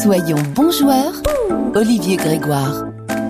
Soyons bons joueurs, Olivier Grégoire.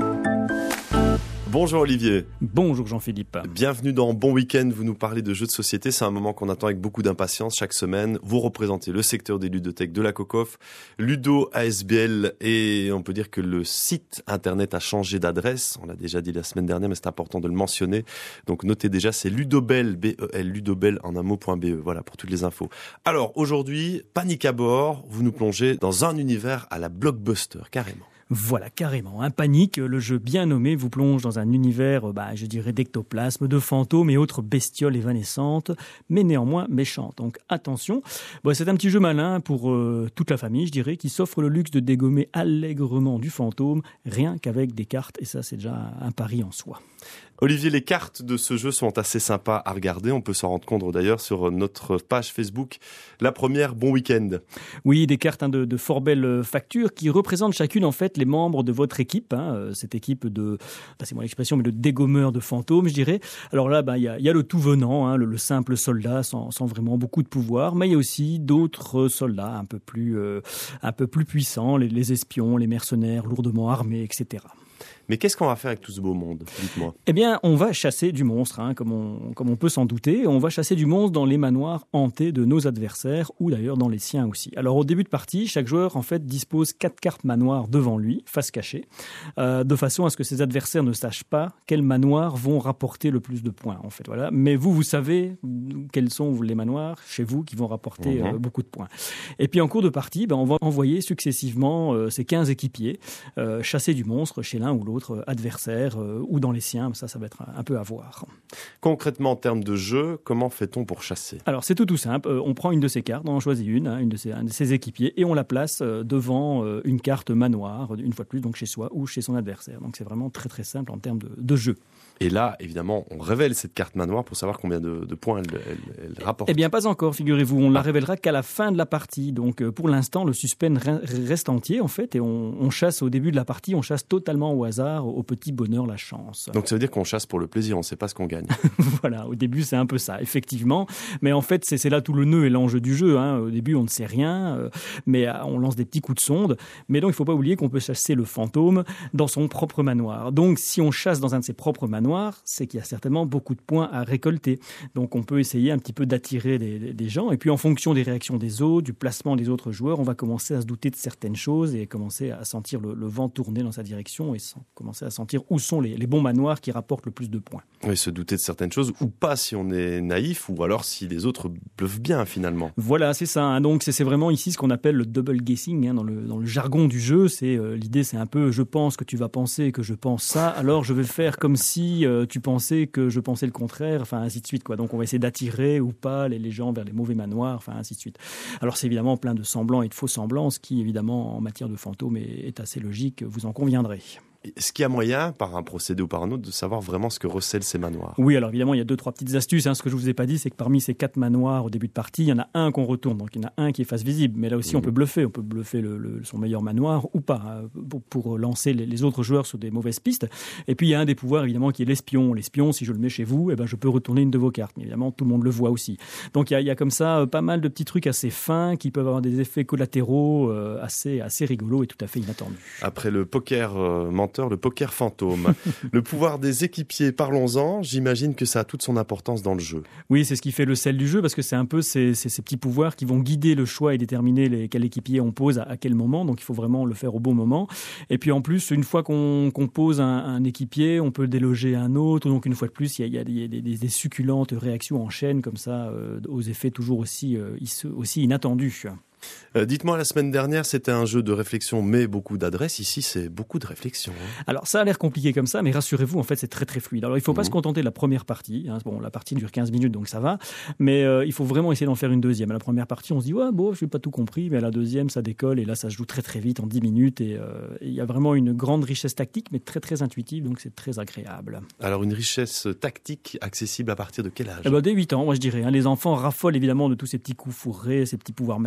Bonjour Olivier. Bonjour Jean-Philippe. Bienvenue dans Bon Week-end, vous nous parlez de jeux de société, c'est un moment qu'on attend avec beaucoup d'impatience chaque semaine. Vous représentez le secteur des ludothèques de la Cocof, Ludo ASBL, et on peut dire que le site internet a changé d'adresse, on l'a déjà dit la semaine dernière mais c'est important de le mentionner, donc notez déjà c'est Ludobel, B-E-L, Ludobel en un mot.be, voilà pour toutes les infos. Alors aujourd'hui, panique à bord, vous nous plongez dans un univers à la blockbuster, carrément. Voilà, carrément. Panique, le jeu bien nommé vous plonge dans un univers, je dirais, d'ectoplasmes, de fantômes et autres bestioles évanescentes, mais néanmoins méchantes. Donc attention, c'est un petit jeu malin pour toute la famille, je dirais, qui s'offre le luxe de dégommer allègrement du fantôme, rien qu'avec des cartes, et ça c'est déjà un pari en soi. Olivier, les cartes de ce jeu sont assez sympas à regarder. On peut s'en rendre compte d'ailleurs sur notre page Facebook. La première, Bon Week-end. Oui, des cartes de fort belle facture qui représentent chacune en fait les membres de votre équipe. Cette équipe de, passez-moi l'expression, mais de dégommeurs de fantômes, je dirais. Alors là, il y a le tout venant, le simple soldat sans vraiment beaucoup de pouvoir, mais il y a aussi d'autres soldats un peu plus puissants, les espions, les mercenaires lourdement armés, etc. Mais qu'est-ce qu'on va faire avec tout ce beau monde ? Dites-moi. Eh bien, on va chasser du monstre, comme on peut s'en douter. On va chasser du monstre dans les manoirs hantés de nos adversaires, ou d'ailleurs dans les siens aussi. Alors, au début de partie, chaque joueur, en fait, dispose 4 cartes manoirs devant lui, face cachée, de façon à ce que ses adversaires ne sachent pas quels manoirs vont rapporter le plus de points, en fait. Voilà. Mais vous savez quels sont les manoirs chez vous qui vont rapporter beaucoup de points. Et puis, en cours de partie, on va envoyer successivement ces 15 équipiers chasser du monstre chez l'un ou l'autre adversaire ou dans les siens, ça va être un peu à voir. Concrètement, en termes de jeu, comment fait-on pour chasser ? Alors, c'est tout simple. On prend une de ces cartes, on en choisit un de ses équipiers, et on la place devant une carte manoir, une fois de plus, donc chez soi ou chez son adversaire. Donc, c'est vraiment très très simple en termes de jeu. Et là, évidemment, on révèle cette carte manoir pour savoir combien de points elle rapporte. Eh bien, pas encore, figurez-vous. On ne la révélera qu'à la fin de la partie. Donc, pour l'instant, le suspense reste entier, en fait, et on chasse au début de la partie, on chasse totalement au hasard, au petit bonheur, la chance. Donc, ça veut dire qu'on chasse pour le plaisir, on ne sait pas ce qu'on gagne. Voilà, au début, c'est un peu ça, effectivement. Mais en fait, c'est là tout le nœud et l'enjeu du jeu. Au début, on ne sait rien, mais on lance des petits coups de sonde. Mais donc, il ne faut pas oublier qu'on peut chasser le fantôme dans son propre manoir. Donc, si on chasse dans un de ses propres manoirs, c'est qu'il y a certainement beaucoup de points à récolter. Donc on peut essayer un petit peu d'attirer des gens, et puis en fonction des réactions des autres, du placement des autres joueurs, on va commencer à se douter de certaines choses et commencer à sentir le vent tourner dans sa direction et commencer à sentir où sont les bons manoirs qui rapportent le plus de points. Oui, se douter de certaines choses, ou pas si on est naïf, ou alors si les autres bluffent bien finalement. Voilà, c'est ça. Donc c'est vraiment ici ce qu'on appelle le double guessing, dans le jargon du jeu. L'idée, c'est un peu je pense que tu vas penser que je pense ça, alors je vais faire comme si tu pensais que je pensais le contraire, enfin ainsi de suite, quoi. Donc on va essayer d'attirer ou pas les gens vers les mauvais manoirs, enfin ainsi de suite. Alors c'est évidemment plein de semblants et de faux semblants, ce qui évidemment en matière de fantômes est assez logique, vous en conviendrez. Est-ce qu'il y a moyen, par un procédé ou par un autre, de savoir vraiment ce que recèlent ces manoirs ? Oui, alors évidemment, il y a 2-3 petites astuces. Ce que je vous ai pas dit, c'est que parmi ces 4 manoirs au début de partie, il y en a un qu'on retourne. Donc il y en a un qui est face visible. Mais là aussi, on peut bluffer. On peut bluffer son meilleur manoir ou pas, pour lancer les autres joueurs sur des mauvaises pistes. Et puis il y a un des pouvoirs, évidemment, qui est l'espion. L'espion, si je le mets chez vous, je peux retourner une de vos cartes. Mais évidemment, tout le monde le voit aussi. Donc il y a comme ça pas mal de petits trucs assez fins qui peuvent avoir des effets collatéraux assez rigolos et tout à fait inattendus. Après le poker menteur, le poker fantôme. Le pouvoir des équipiers, parlons-en. J'imagine que ça a toute son importance dans le jeu. Oui, c'est ce qui fait le sel du jeu, parce que c'est un peu ces petits pouvoirs qui vont guider le choix et déterminer quel équipier on pose à quel moment. Donc il faut vraiment le faire au bon moment. Et puis en plus, une fois qu'on pose un équipier, on peut déloger un autre. Donc une fois de plus, il y a des succulentes réactions en chaîne comme ça, aux effets toujours aussi inattendus. Dites-moi, la semaine dernière, c'était un jeu de réflexion, mais beaucoup d'adresse. Ici, c'est beaucoup de réflexion. Alors, ça a l'air compliqué comme ça, mais rassurez-vous, en fait, c'est très, très fluide. Alors, il ne faut pas se contenter de la première partie. Bon, la partie dure 15 minutes, donc ça va. Mais il faut vraiment essayer d'en faire une deuxième. À la première partie, on se dit, ouais, bon, je n'ai pas tout compris. Mais à la deuxième, ça décolle. Et là, ça se joue très, très vite, en 10 minutes. Et il y a vraiment une grande richesse tactique, mais très, très intuitive. Donc, c'est très agréable. Alors, une richesse tactique accessible à partir de quel âge ? Dès 8 ans, moi, je dirais. Les enfants raffolent évidemment de tous ces petits coups fourrés, ces petits pouvoirs magiques qu'on peut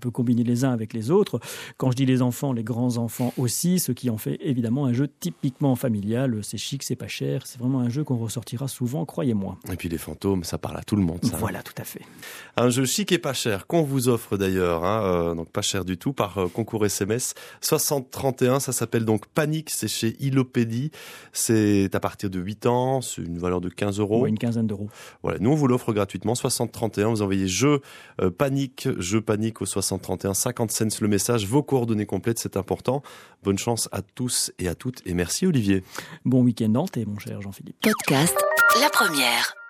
peut combiner les uns avec les autres. Quand je dis les enfants, les grands-enfants aussi, ce qui en fait évidemment un jeu typiquement familial. C'est chic, c'est pas cher, c'est vraiment un jeu qu'on ressortira souvent, croyez-moi. Et puis les fantômes, ça parle à tout le monde. Ça. Voilà, tout à fait. Un jeu chic et pas cher qu'on vous offre d'ailleurs, donc pas cher du tout, par concours SMS 6031. Ça s'appelle donc Panique, c'est chez Ilopédie. C'est à partir de 8 ans, c'est une valeur de 15 €. Ouais, une quinzaine d'euros. Voilà, nous on vous l'offre gratuitement, 6031. Vous envoyez jeu Panique au 6031, 50 cents le message, vos coordonnées complètes, c'est important. Bonne chance à tous et à toutes et merci Olivier. Bon week-end nantais, mon cher Jean-Philippe. Podcast La Première.